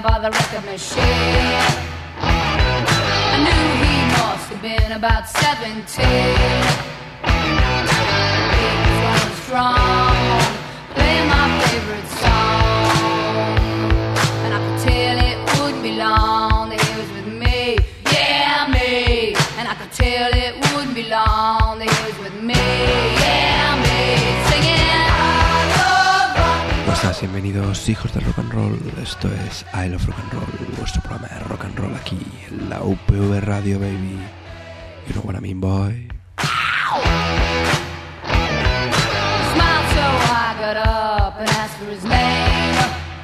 by the record machine. I knew he must have been about 17. He was running strong, playing my favorite song, and I could tell it wouldn't be long that he was with me, yeah, me. And I could tell it wouldn't be long that he was with me, yeah, me. Singing I love rock. Buenas, bienvenidos hijos del rock and roll. Esto es I Love Rock and Roll, vuestro programa de rock and roll aquí en la UPV Radio, baby. You know what I mean, boy. Smiled so I got up and asked for his name.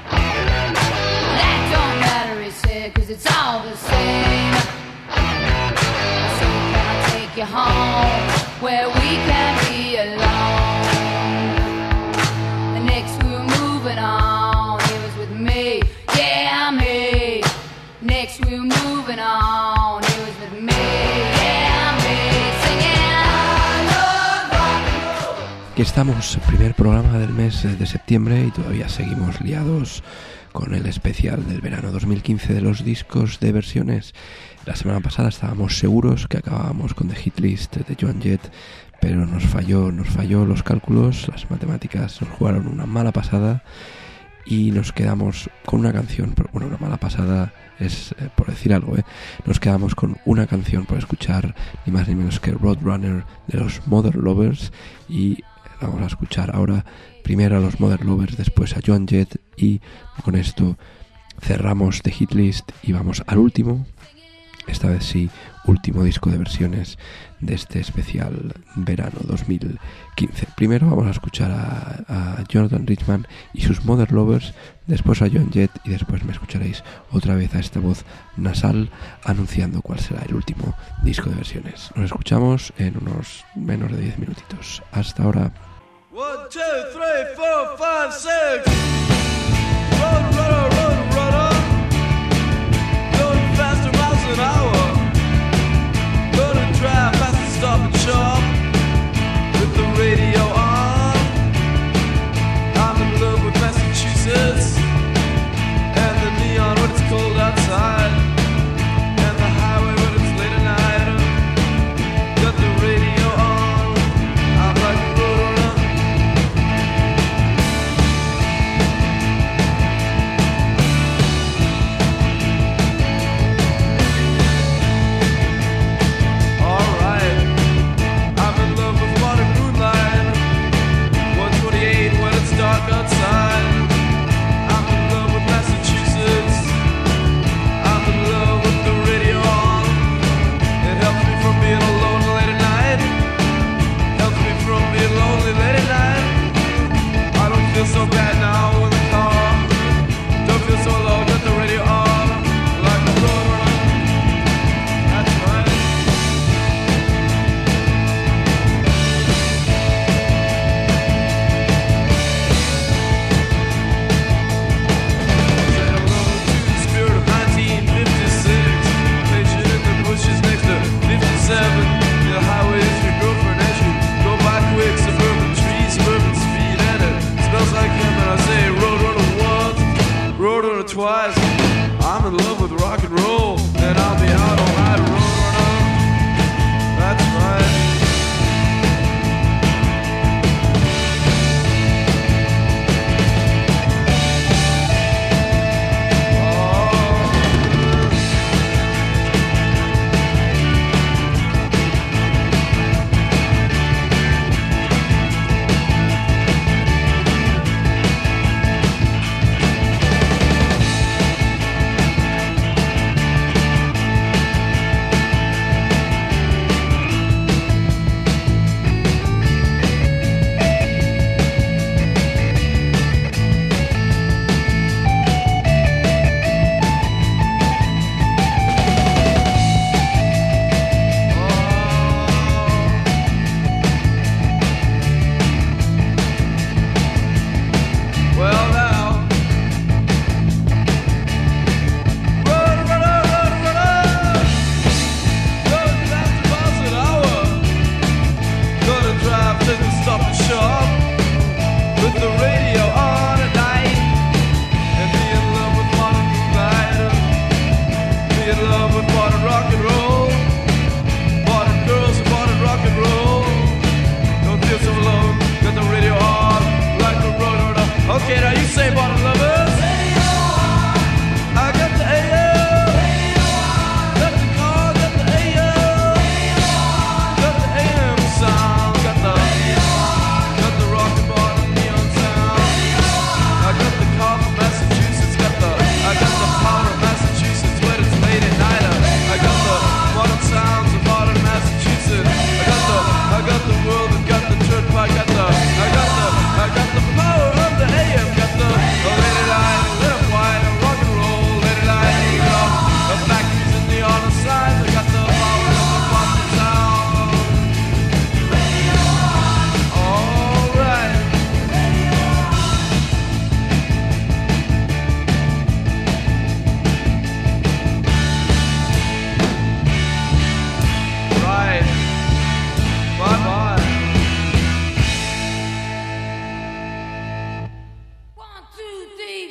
That don't matter, he said, 'cause it's all the same. So can I take you home where we can be alone? The next we were moving on, he was with me, yeah, me. Next we were moving on, he was with me, yeah, me. Singing I love rock and roll. Aquí estamos, el primer programa del mes de septiembre y todavía seguimos liados con el especial del verano 2015 de los discos de versiones. La semana pasada estábamos seguros que acabábamos con The Hit List de Joan Jett, pero nos falló los cálculos, las matemáticas nos jugaron una mala pasada y nos quedamos con una canción, bueno, una mala pasada es por decir algo, nos quedamos con una canción por escuchar, ni más ni menos que Roadrunner de los Mother Lovers, y vamos a escuchar ahora primero a los Mother Lovers, después a Joan Jett, y con esto cerramos The Hit List y vamos al último, esta vez sí, último disco de versiones de este especial verano 2015. Primero vamos a escuchar a Jonathan Richman y sus Mother Lovers, después a Joan Jett y después me escucharéis otra vez a esta voz nasal anunciando cuál será el último disco de versiones. Nos escuchamos en unos menos de 10 minutitos. Hasta ahora. 1, 2, 3, 4, 5, 6. Road, going faster miles an hour. Gonna drive fast and stop and shop with the radio on. I'm in love with Massachusetts and the neon when it's cold outside, and the highway when it's late at night. Got the radio on. I'm like a roadrunner. Outside, I'm in love with Massachusetts. I'm in love with the radio on. It helps me from being alone late at night. Helps me from being lonely late at night. I don't feel so bad now in the car. Don't feel so alone with the radio on. Like a roadrunner. That's right. The highway is your girlfriend as you go by quick. Suburban trees, suburban speed, and it smells like him. And I say roadrunner once, roadrunner twice. I'm in love with rock and roll, and I'll be out all night, roadrunner. That's right.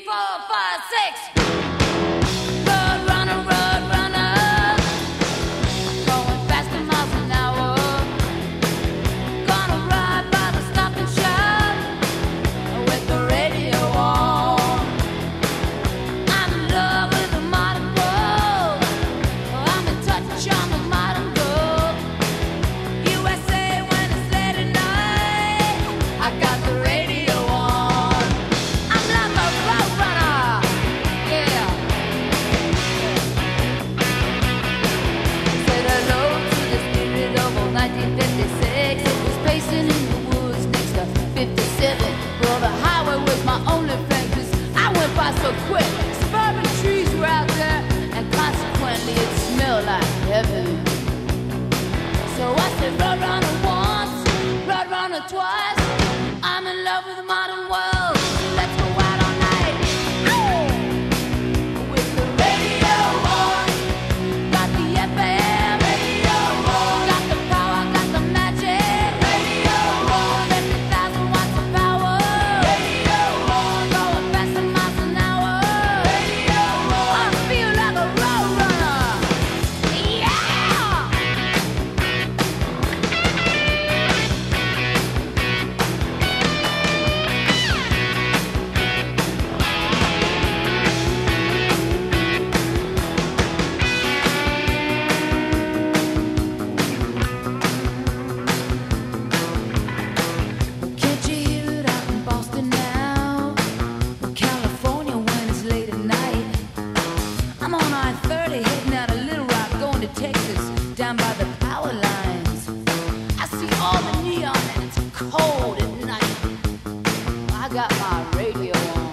4, 5, 6. Road runner, going faster miles an hour. Gonna ride by the Stop and Shop with the radio on. I'm in love with the modern world. I'm in touch, I'm a modern girl. USA when it's late at night, I got the radio on. I'm like a road runner, yeah. Said hello to the spirit of old 1956. It was pacing in the woods next to 57. Well, the highway was my only friend, 'cause I went by so quick. Suburban trees were out there, and consequently it smelled like heaven. So I said, road runner once, road runner twice. I'm in love with the modern world. Let's go out all night. Oh! With the radio on. Got the FM. Radio on. Got the power, got the magic. Radio on. 50,000 watts of power. Radio on. Going faster miles an hour. Radio on. I feel like a road runner. Yeah! Can't you hear it out in Boston now? California when it's late at night. I'm on I-30 heading out of Little Rock, going to Texas, down by the power lines. I see all the neon and it's cold at night. I got my radio on.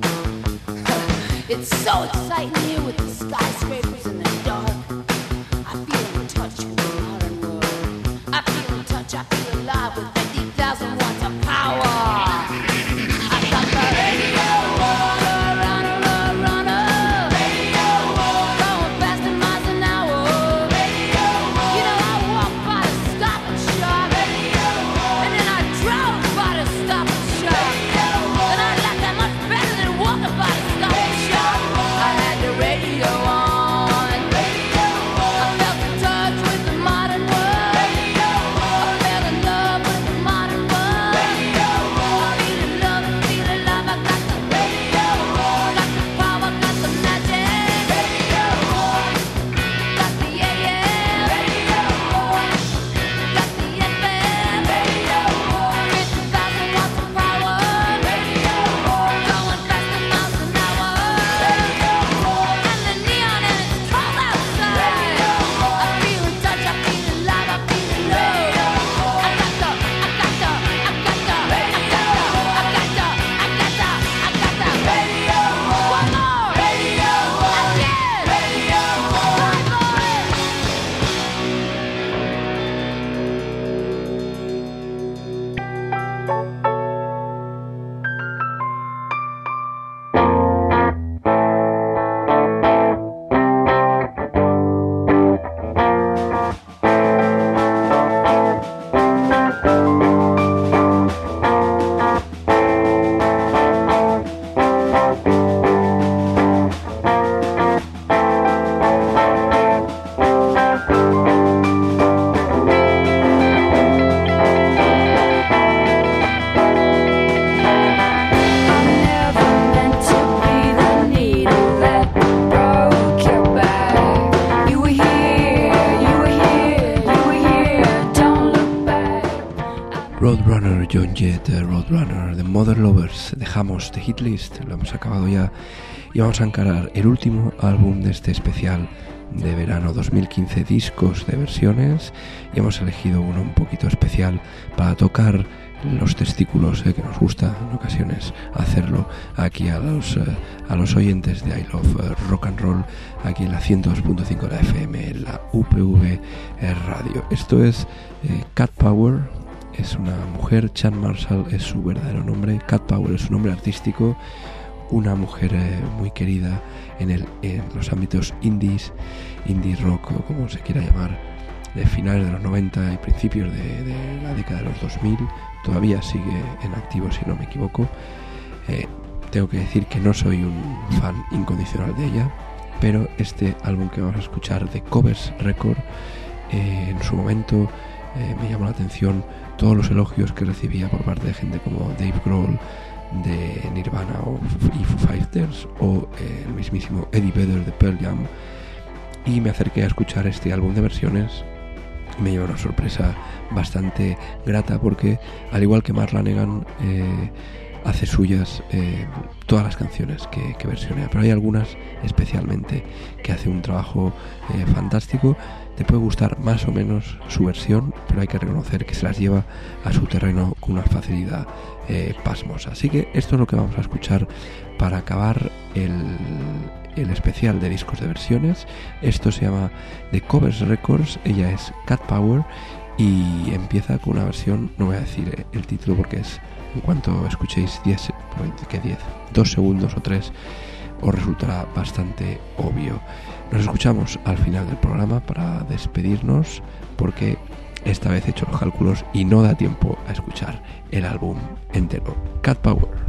It's so exciting here with the skyscrapers in the dark. I feel in touch with the modern world. I feel in touch, I feel alive with 50,000 watts of power. I got the radio on. Runner. Radio on. Going faster miles an hour. Radio on. You know I walked by the Stop and Shop. Radio on. And then I drove by the Stop and Shop. Radio on. And I like that much better than walking by the Stop and Shop. I had the radio on. Radio on. I felt in touch with the modern world. Radio on. I fell in love with the modern world. Radio on. I feel in love, I got the radio on. Got the power, got the magic. Radio on. Got the AM. Radio on. Got the FM. Radio on. 50,000 watts of power. Radio on. Going faster miles an hour. Radio on. And the neon and it's cold outside. Radio on. I feel in touch, I feel alive, I feel in love. I got the radio on. One more. Radio on. Again. Radio on. One more. Roadrunner, John Jett, Roadrunner, The Mother Lovers. Dejamos The Hit List, lo hemos acabado ya y vamos a encarar el último álbum de este especial de verano 2015, discos de versiones, y hemos elegido uno un poquito especial para tocar los testículos, que nos gusta en ocasiones hacerlo aquí a los oyentes de I Love Rock and Roll, aquí en la 102.5 de la FM, en la UPV Radio. Esto es Cat Power. Es una mujer, Chan Marshall es su verdadero nombre, Cat Power es su nombre artístico, una mujer muy querida en los ámbitos indie rock, o como se quiera llamar, de finales de los 90 y principios de la década de los 2000, todavía sigue en activo si no me equivoco. Tengo que decir que no soy un fan incondicional de ella, pero este álbum que vamos a escuchar de Covers Record, en su momento me llamó la atención todos los elogios que recibía por parte de gente como Dave Grohl de Nirvana y Foo Fighters, o el mismísimo Eddie Vedder de Pearl Jam, y me acerqué a escuchar este álbum de versiones. Me llevó una sorpresa bastante grata porque, al igual que Mark Lanegan, hace suyas todas las canciones que versionea, pero hay algunas especialmente que hace un trabajo fantástico. Te puede gustar más o menos su versión, pero hay que reconocer que se las lleva a su terreno con una facilidad pasmosa. Así que esto es lo que vamos a escuchar para acabar el especial de discos de versiones. Esto se llama The Covers Records, ella es Cat Power y empieza con una versión, no voy a decir el título porque es, en cuanto escuchéis 2 segundos o 3, os resultará bastante obvio. Nos escuchamos al final del programa para despedirnos, porque esta vez he hecho los cálculos y no da tiempo a escuchar el álbum entero. Cat Power.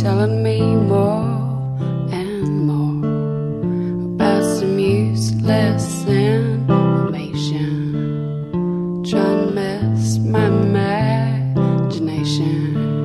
telling me more and more about some useless information, trying to mess my imagination.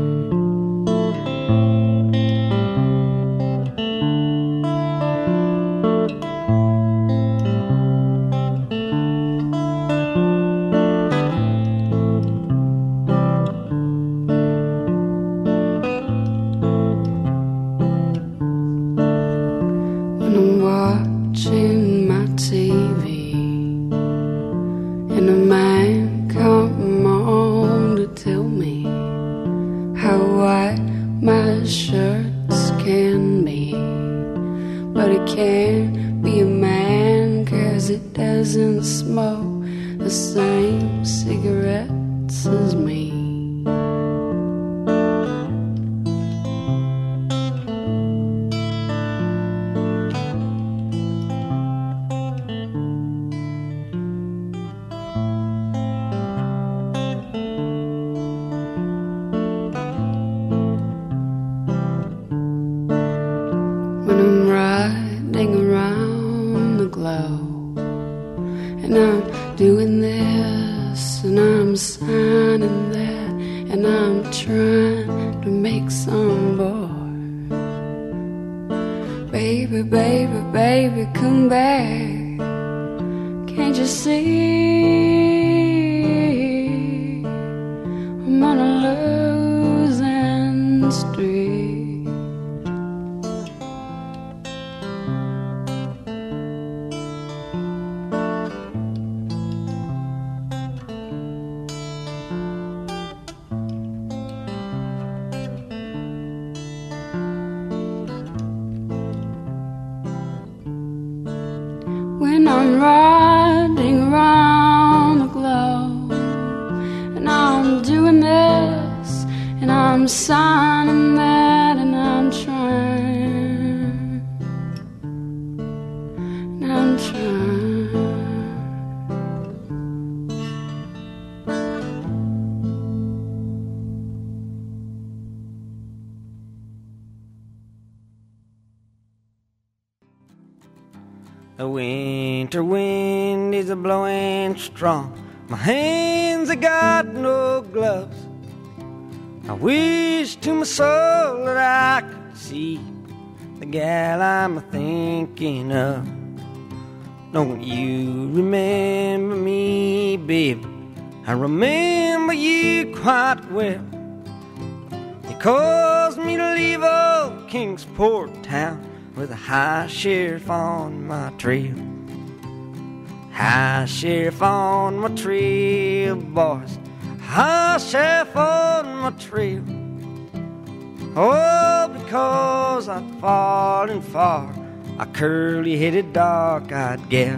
When I'm riding around the globe, and I'm doing this, and I'm signing that, and I'm trying, and I'm trying. The winter wind is a-blowing strong. My hands have got no gloves. I wish to my soul that I could see the gal I'm thinking of. Don't you remember me, babe? I remember you quite well. You caused me to leave old Kingsport town with a high sheriff on my trail. High sheriff on my trail, boys. High sheriff on my trail. Oh, because I'd fallen for a curly-headed, dark-eyed gal.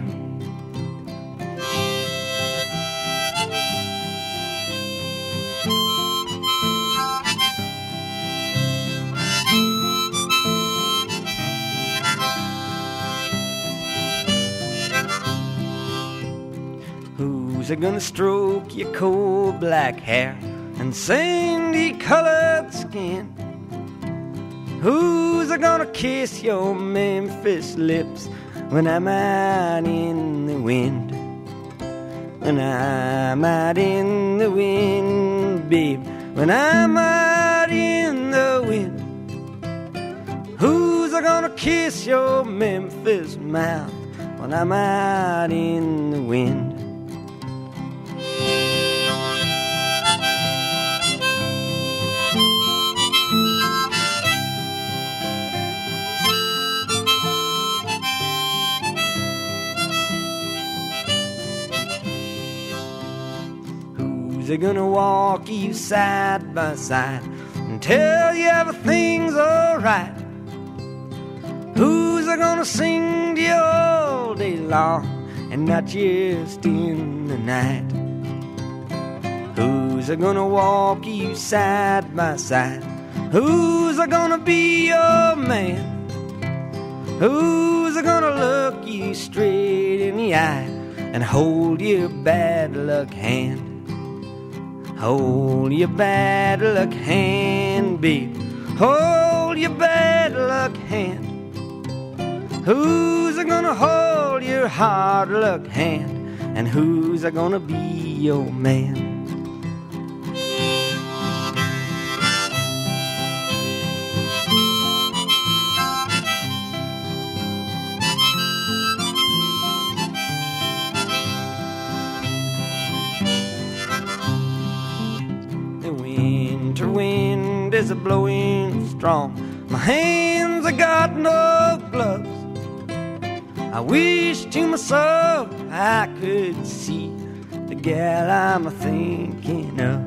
Who's gonna stroke your coal black hair and sandy-colored skin? Who's gonna kiss your Memphis lips when I'm out in the wind? When I'm out in the wind, babe, when I'm out in the wind. Who's gonna kiss your Memphis mouth when I'm out in the wind? They're gonna walk you side by side and tell you everything's alright? Who's gonna sing to you all day long and not just in the night? Who's gonna walk you side by side? Who's gonna be your man? Who's gonna look you straight in the eye and hold your bad luck hand? Hold your bad luck hand, babe. Hold hold your bad luck hand? Who's gonna hold your hard luck hand? And who's gonna be your man? The winter wind is a blowing strong. My hands have got no gloves. I wish to my soul I could see the gal I'm thinking of.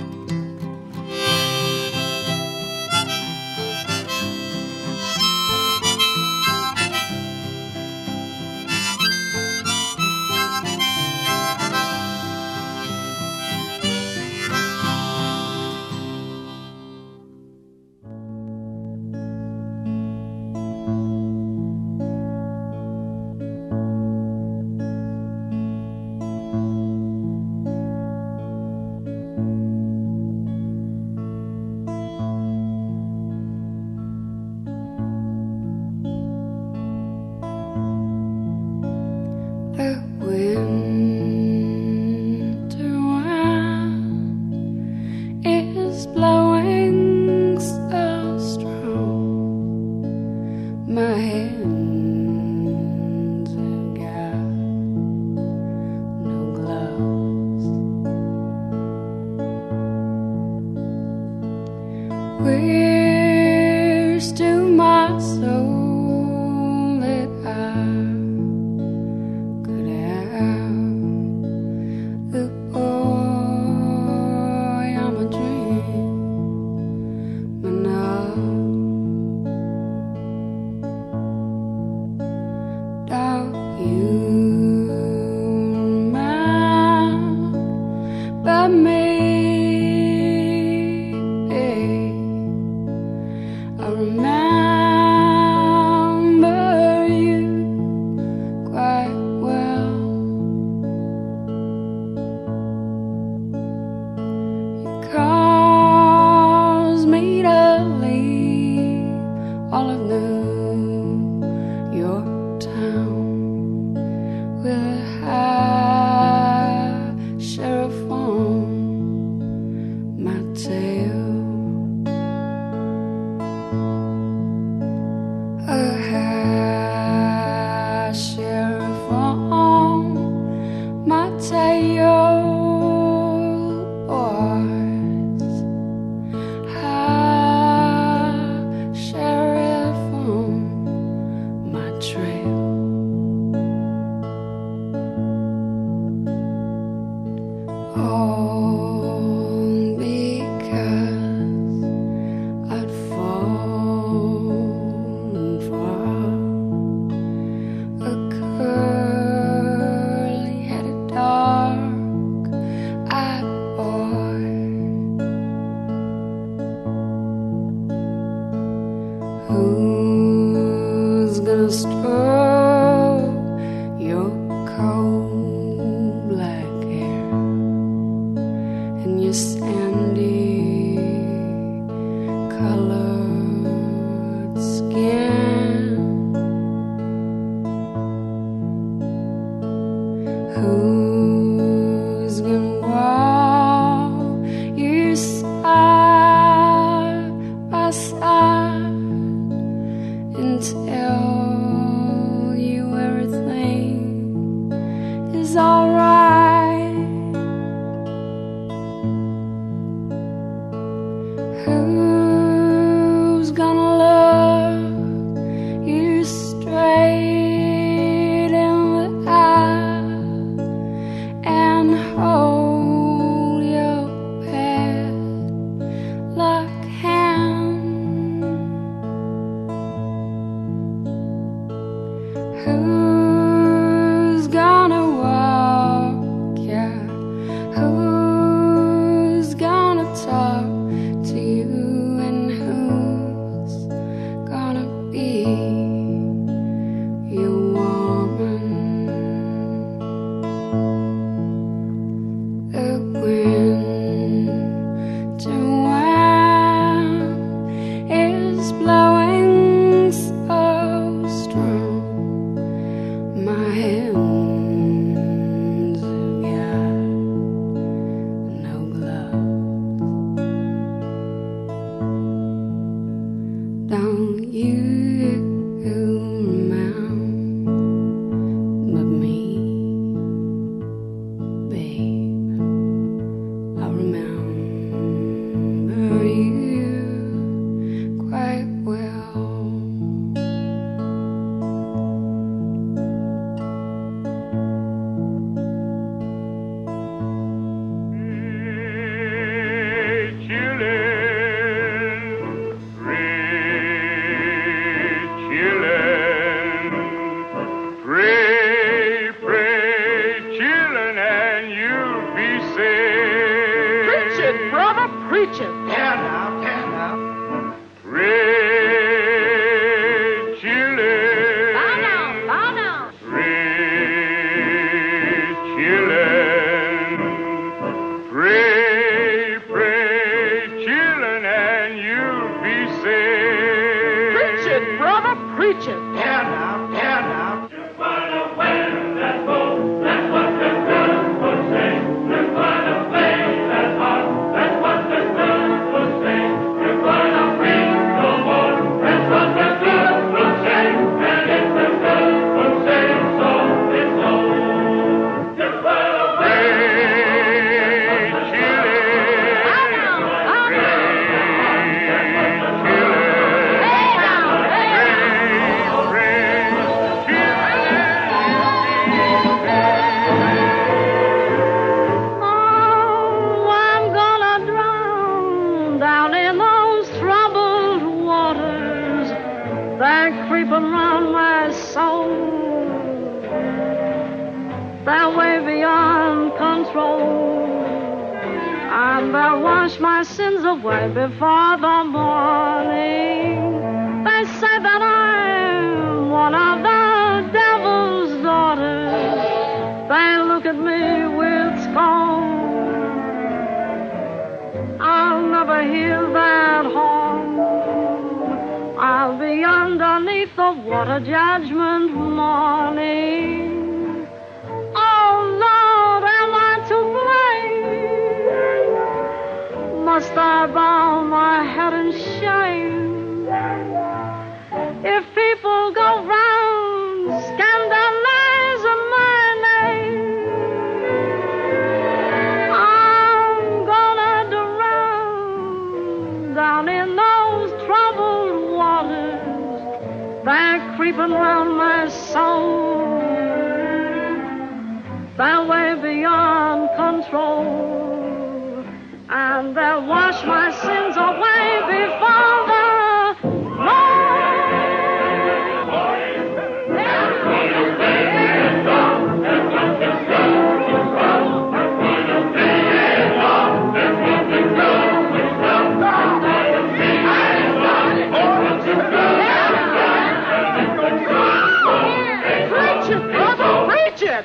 Where's to my soul that I could have the boy I'm a dreaming of? Don't you mind but me? I remember you quite well. You caused me to leave all of New York town with a high sheriff on my tail. A high sheriff on my tail, boys. High sheriff on my trail. All because I'd fallen for a curly-headed, dark-eyed boy who's gonna stroke your cold black hair and your sandy colored skin. Who's gonna walk you side by side and tell you everything is alright? Who's gonna look you straight in the eye and hold your pet like hand? Who's gonna walk ya? Who's gonna talk to you preach it. Tear now, tear now. Pray, children. Bow down, bow down. Pray, children. Pray, pray, children, and you'll be saved. Preach it, brother, preach it. Tear now, tear now. My sins away before the morning. They say that I'm one of the devil's daughters. They look at me with scorn. I'll never hear that horn. I'll be underneath the water judgment morning. Oh Lord, am I to blame? Must I bow my head in shame? If people go round scandalizing my name, I'm gonna drown down in those troubled waters. They're creeping round my soul. They're way beyond control. And they'll wash my sins away before the Preach it, brother, preach it!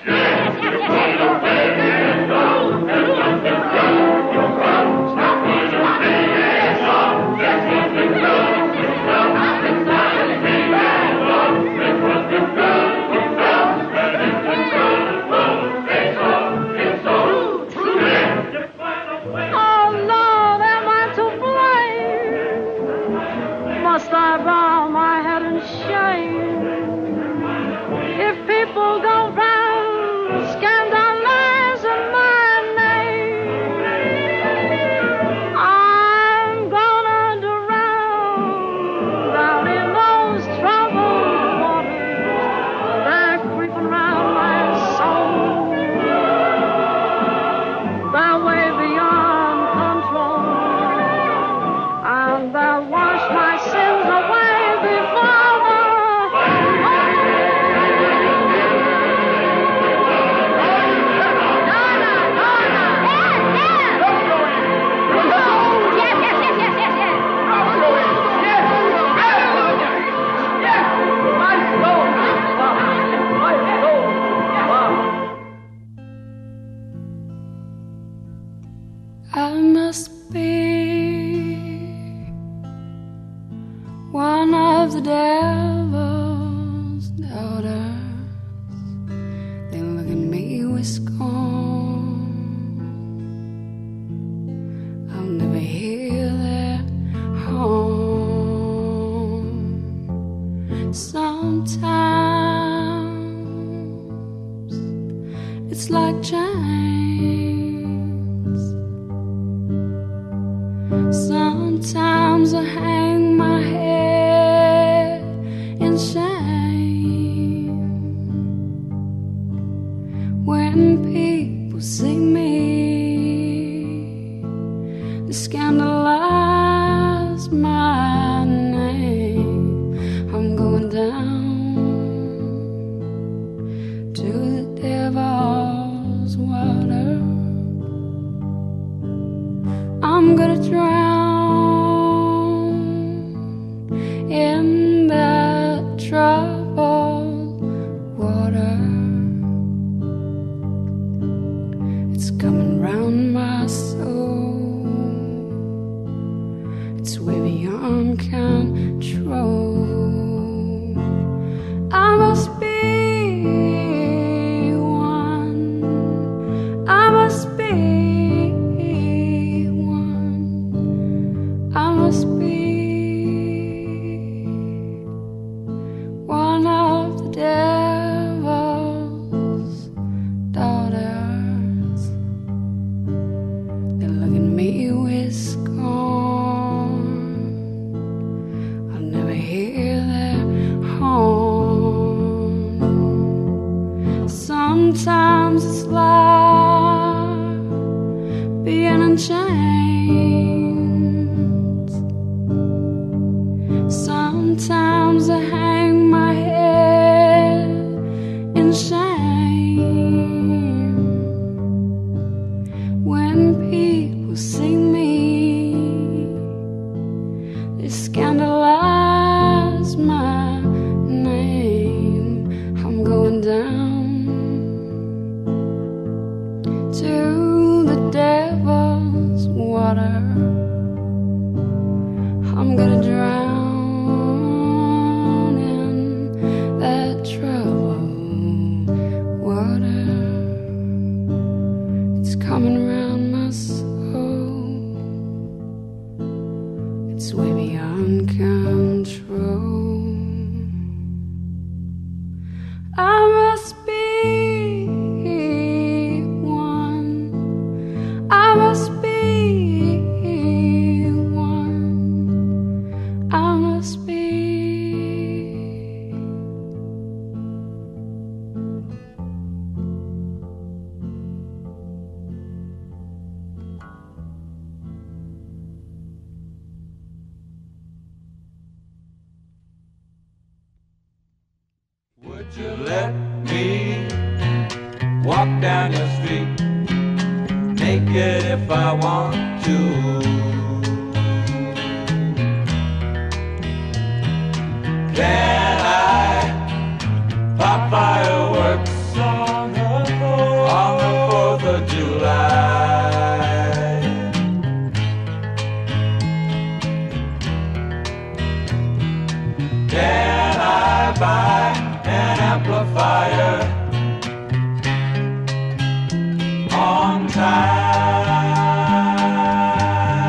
I must be one of the devil's daughters. They look at me with scorn. I'll never hear their horn. Sometimes it's like chains. Sometimes I hang my head in shame when people see me, they scandalize my name. I'm going down to the devil's water. I'm gonna drown in that troubled water. It's coming round my soul. It's way beyond control. I must be one. I must be one. I must be one of the devil's daughters. They look at me with scorn. I'll never hear their horn. Sometimes it's like being in chains. Sometimes I hang my head in shame. When people see me, they scandalize my name. I'm going down to the devil's water. I'm gonna drown in that troubled water. It's coming around my soul. It's way beyond control. I must be one. I must be one. I must be. Would you let me walk down your street, naked if I want to? Can I pop fireworks on the 4th of July? Can I buy an amplifier on time?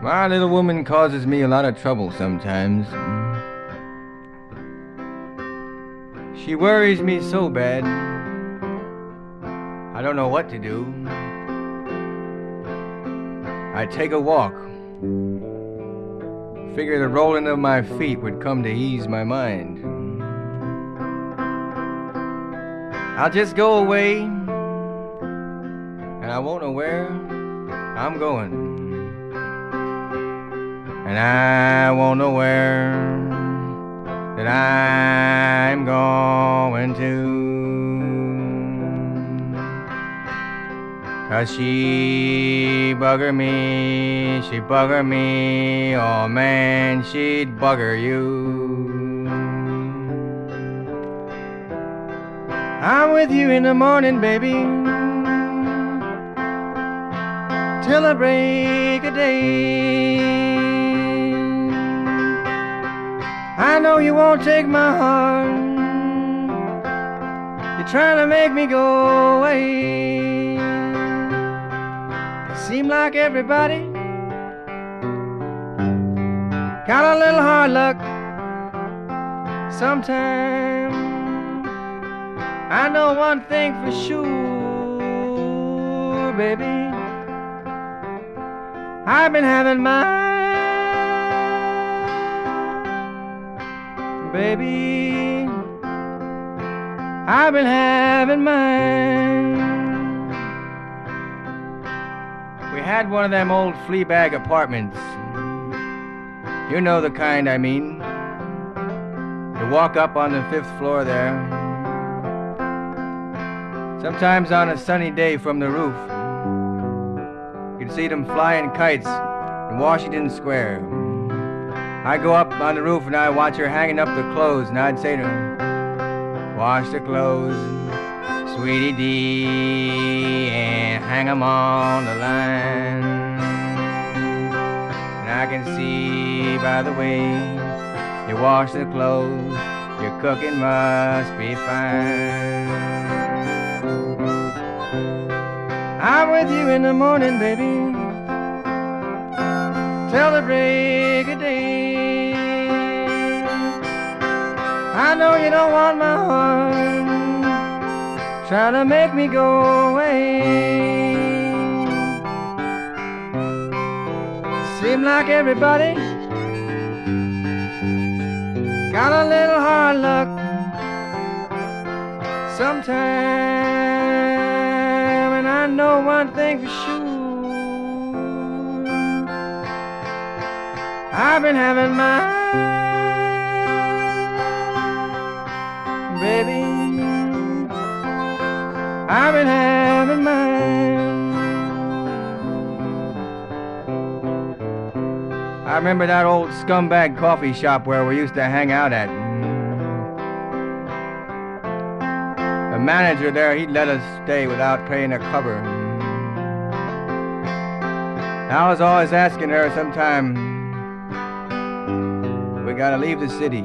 My little woman causes me a lot of trouble sometimes. She worries me so bad, I don't know what to do. I take a walk. Figure the rolling of my feet would come to ease my mind. I'll just go away, and I won't know where I'm going. And I won't know where that I'm going to. 'Cause she bugger me, oh man, she'd bugger you. I'm with you in the morning, baby, till the break of day. I know you won't take my heart, you're trying to make me go away. It seems like everybody got a little hard luck sometimes. I know one thing for sure, baby, I've been having mine. Baby, I've been having mine. We had one of them old flea bag apartments. You know the kind I mean. You walk up on the 5th floor there. Sometimes on a sunny day from the roof, you can see them flying kites in Washington Square. I go up on the roof and I watch her hanging up the clothes, and I'd say to her, wash the clothes, sweetie dee, and hang 'em on the line. And I can see by the way you wash the clothes, your cooking must be fine. I'm with you in the morning, baby, till the break of day. I know you don't want my heart, try to make me go away. Seems like everybody got a little hard luck sometime, and I know one thing for sure, I've been having mine. Baby, I've been having mine. I remember that old scumbag coffee shop where we used to hang out at. The manager there, he'd let us stay without paying a cover. I was always asking her sometime, we gotta leave the city.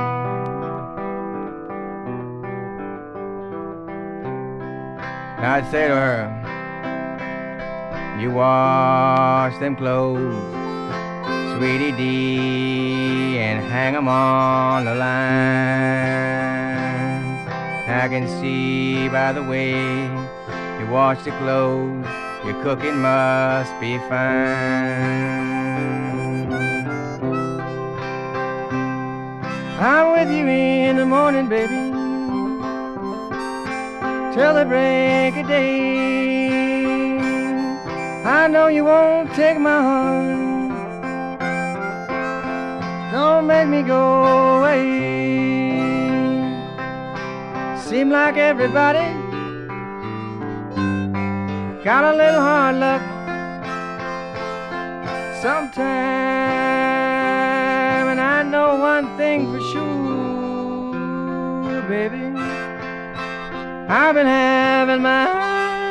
And I'd say to her, you wash them clothes, sweetie dee, and hang 'em on the line. I can see by the way you wash the clothes, your cooking must be fine. I'm with you in the morning, baby, till the break of day. I know you won't take my heart, don't make me go away. Seem like everybody got a little hard luck sometime, and I know one thing for sure, baby, I've been having mine.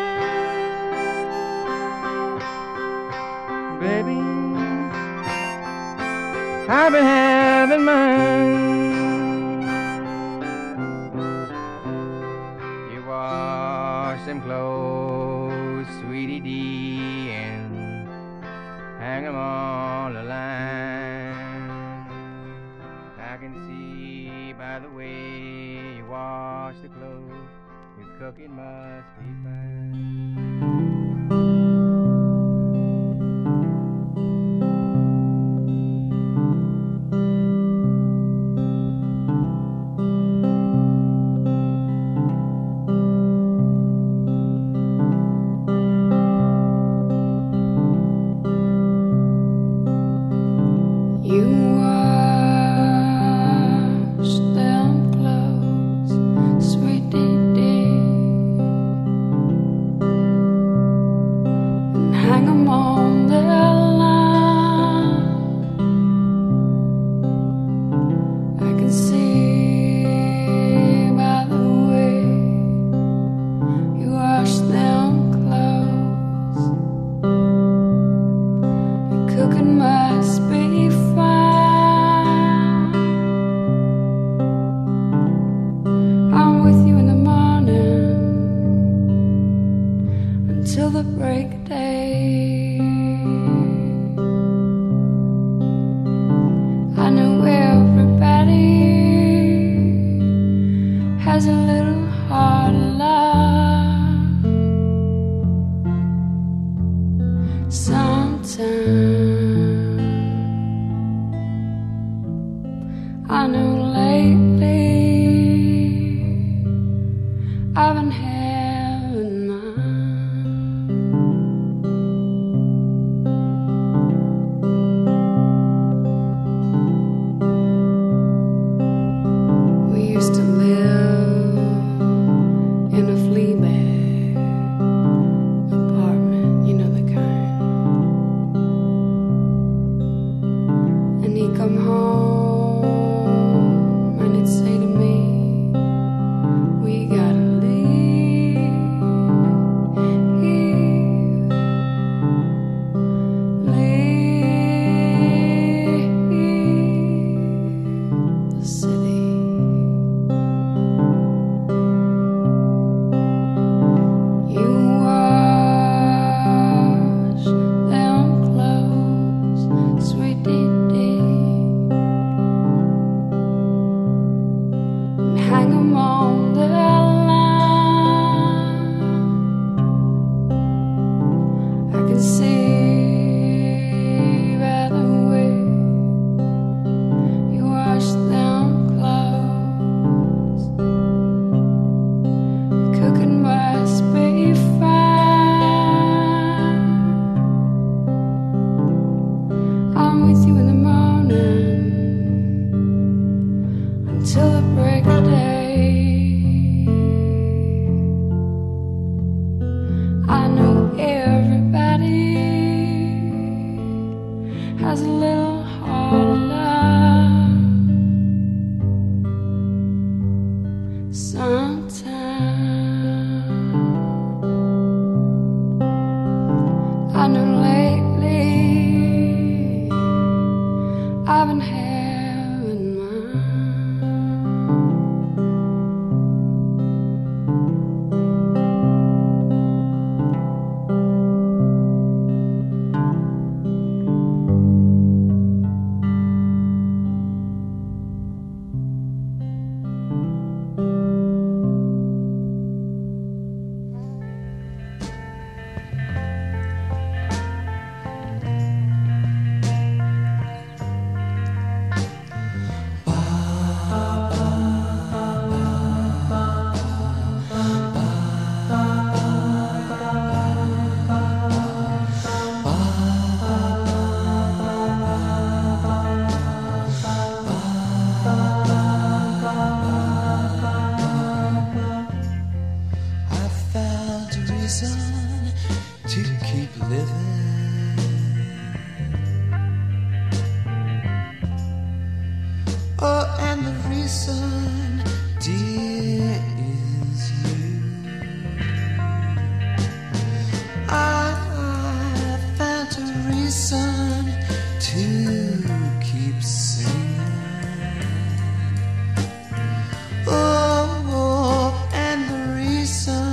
Baby, I've been having mine. You wash them clothes, sweetie dee, and hang 'em on the line. I can see by the way you wash the clothes, your cooking must be fine.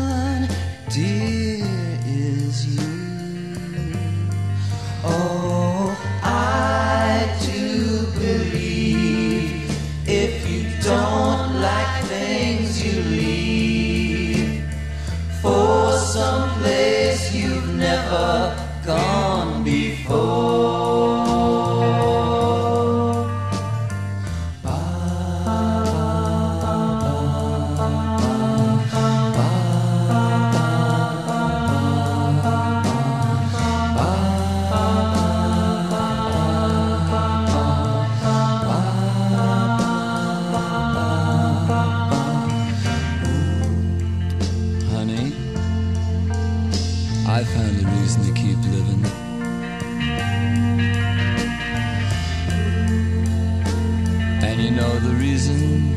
Dear is you. Oh. never gone before. Honey, I found a reason to keep living. And you know the reason?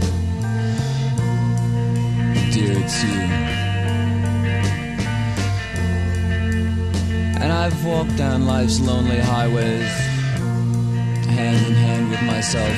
Dear, it's you. And I've walked down life's lonely highways, hand in hand with myself.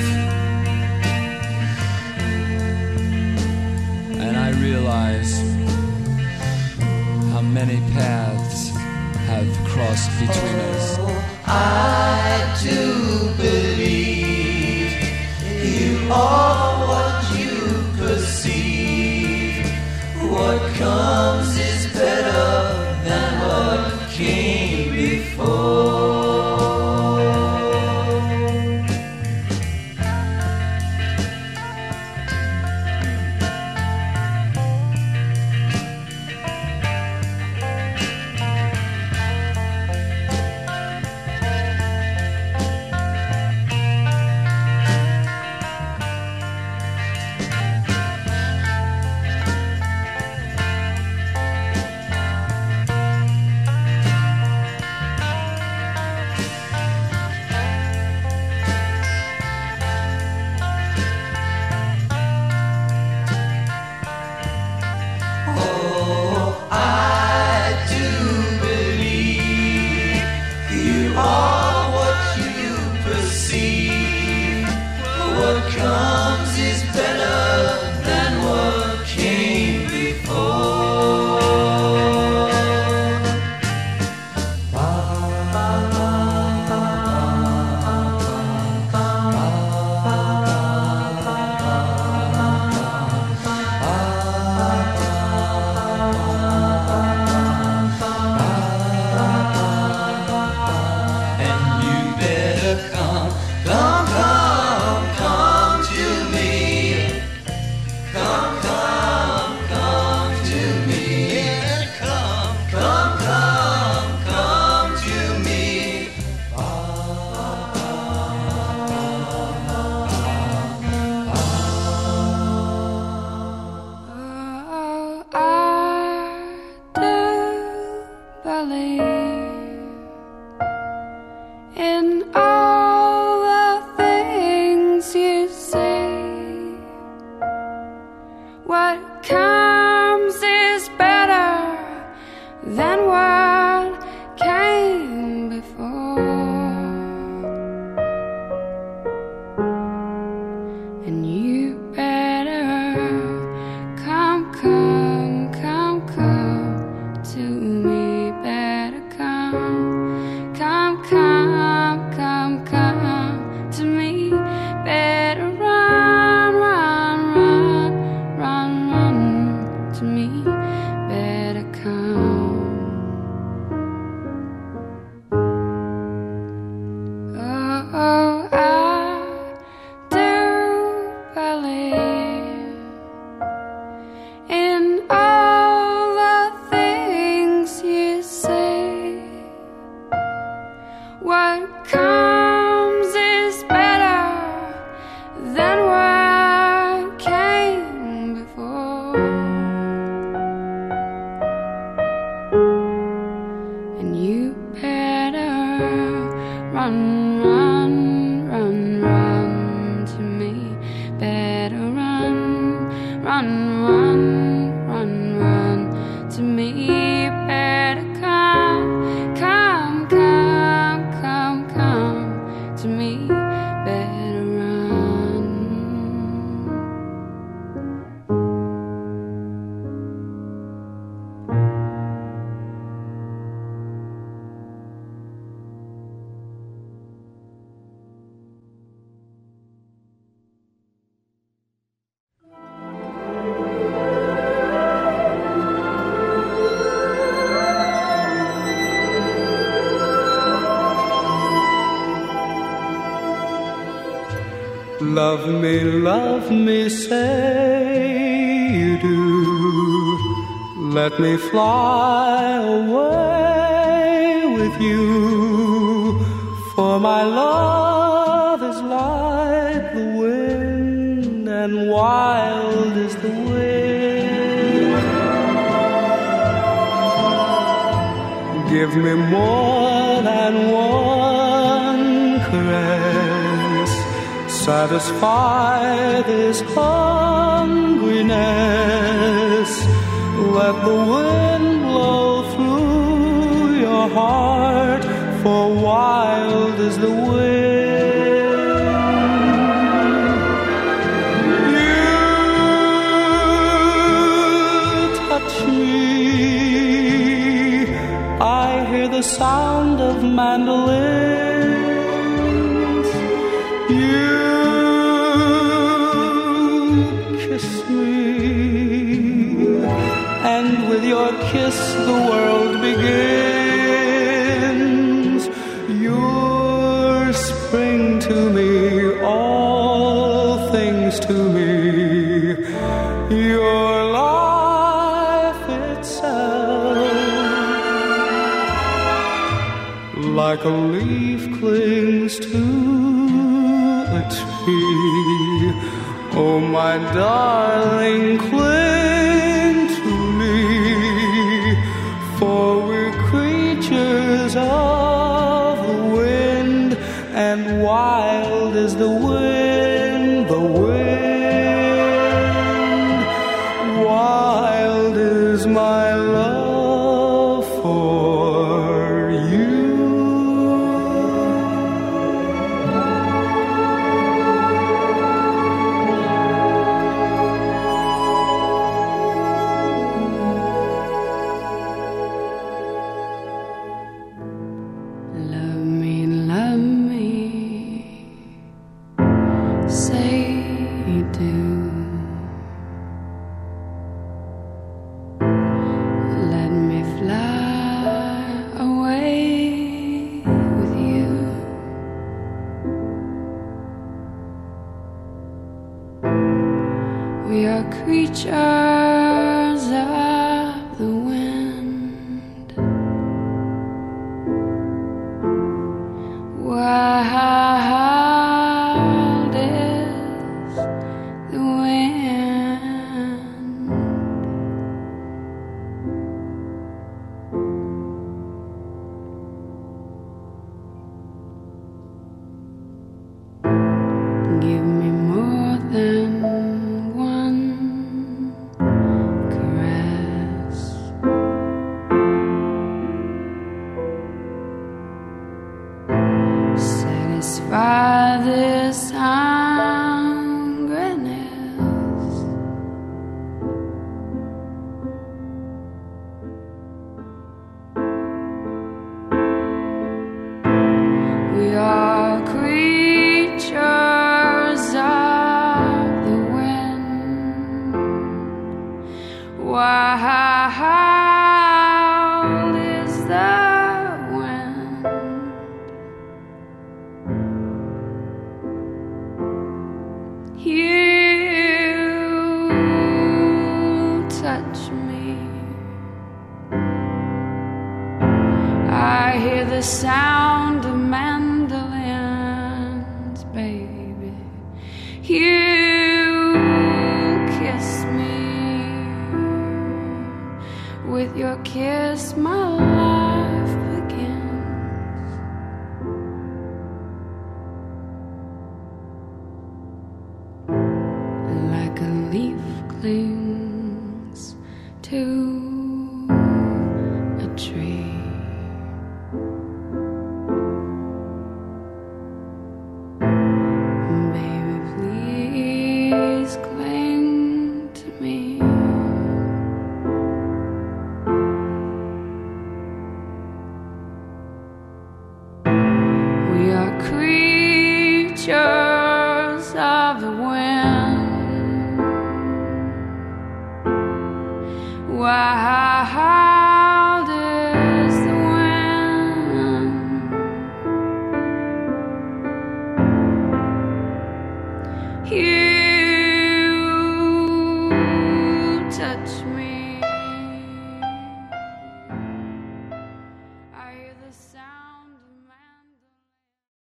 And I realize how many paths have crossed between us. I do believe you are what you perceive. What comes is better than what came before. love me, say you do. Let me fly away with you, for my love is like the wind, and wild is the wind. Give me more than one caress, satisfy this hungriness. Let the wind blow through your heart, for wild is the wind. You touch me, I hear the sound of mandolins. You kiss me, and with your kiss the world begins. You're spring to me, all things to me. Your life itself, like a leaf clings to a tree. Oh, my darling, cling to me, for we're creatures of the wind, and wild is the wind, the wind. Wild is my love for you. Love me, say you do. Let me fly away with you. We are creatures of the wind. Wild is the wind. Give me more than one caress, satisfy this hungriness. We are creatures of the wind. Wild is the wind. You touch me, I hear the sound of mandolins, baby. You kiss me, with your kiss my life